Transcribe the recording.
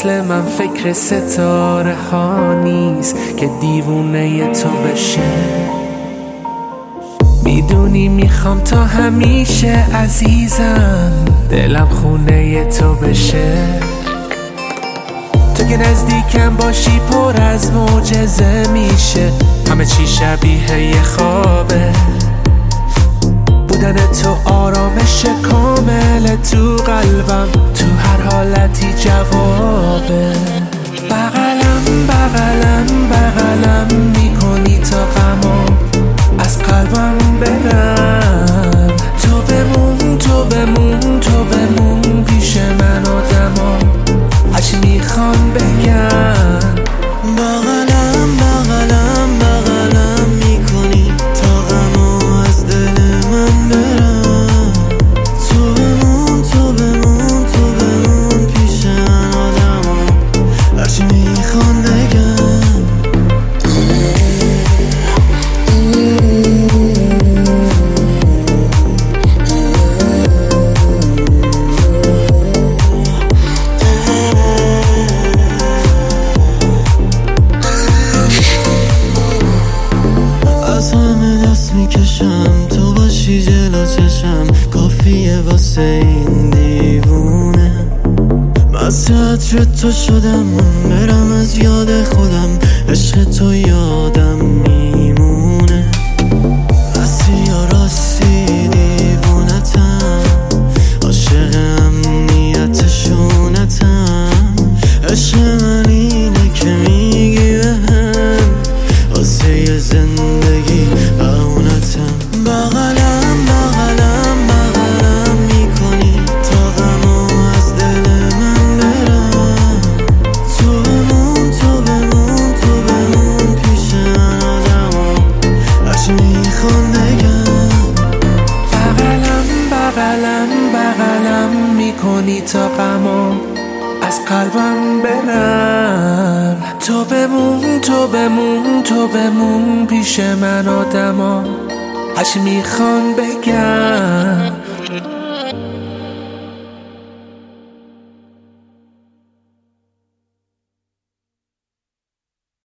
مثل من فکر ستاره ها نیست که دیوونه تو بشه. میدونی میخوام تا همیشه عزیزم دلم خونه تو بشه. تو که نزدیکم باشی پر از معجزه میشه، همه چی شبیه یه خوابه. بودن تو آرامش کامل تو قلبم، تو هر حالتی جوابه. بغلم بغلم بغلم میکنی تا غمام از قلبم برم. تو بمون تو بمون تو بمون پیش من آدما، هرچی میخوان بگن. بغلم بغلم بغلم میکنی تا غمو از دل من برم. تو بمون تو بمون تو بمون پیش من آدما، هرچی میخوان بگن. از همه دست میکشم تو باشی جلو چشم، کافیه واسه این دیوونه. مسجد تو شدم برم از یاد خودم، عشق تو یادم میمونه. راستی یا راستی دیوونتم، عاشق امنیت شونتم. عشق من اینه که میگی بهم واسه یه زندگی اونتم. بغلم بغلم بغلم میکنی تا غمو از دل من برم. تو بمون تو بمون تو بمون پیش من آدما، هرچی میخوان بگن. بغلم بغلم بغلم میکنی تا غمام از قلبم برم. تو بمون تو بمون تو بمون پیش من آدما، هرچی میخوان بگن.